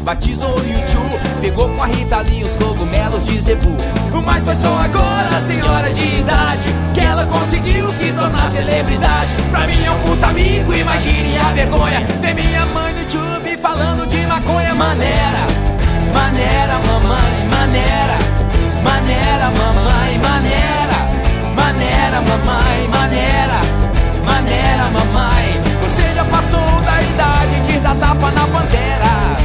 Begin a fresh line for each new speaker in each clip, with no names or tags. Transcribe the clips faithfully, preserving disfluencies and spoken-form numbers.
batizou o YouTube, pegou com a Rita Lee os cogumelos de Zebu. Mas foi só agora, senhora de idade, que ela conseguiu se tornar celebridade. Pra mim é um puta amigo, imagine a vergonha ver minha mãe no YouTube falando de maconha. Maneira, maneira mamãe, maneira, maneira mamãe, maneira, maneira mamãe, maneira, maneira mamãe. Você já passou da idade de dar tapa na bandeira.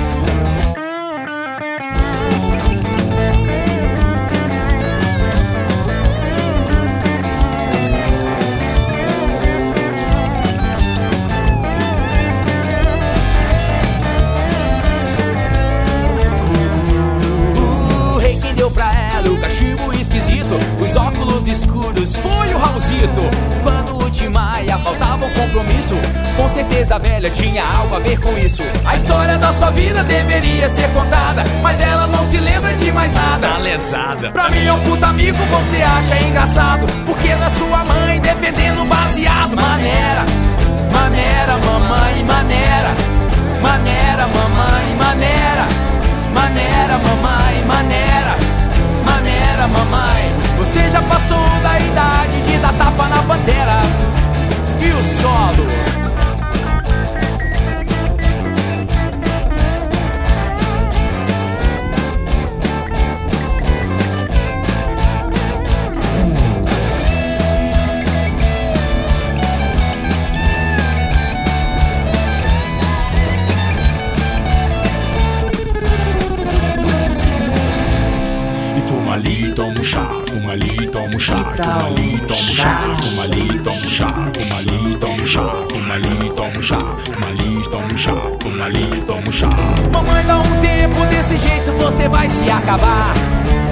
O cachimbo esquisito, os óculos escuros, foi o Raulzito. Quando o Tim Maia faltava um compromisso, com certeza a velha tinha algo a ver com isso. A história da sua vida deveria ser contada, mas ela não se lembra de mais nada.
Tá lesada.
Pra mim é um puta amigo, você acha engraçado, porque da sua mãe defendendo baseado. Maneira, maneira mamãe, maneira, maneira mamãe, maneira, maneira mamãe, maneira, maneira mamãe. Você já passou da idade de dar tapa na bandeira. E o solo?
Fuma ali, toma um chá, fuma ali, toma um chá, fuma ali, toma um chá, fuma ali, toma um chá, fuma ali, toma um chá, fuma ali, toma um chá, fuma ali, toma um chá, fuma ali, toma um chá.
Mamãe, dá um tempo, desse jeito você vai se acabar.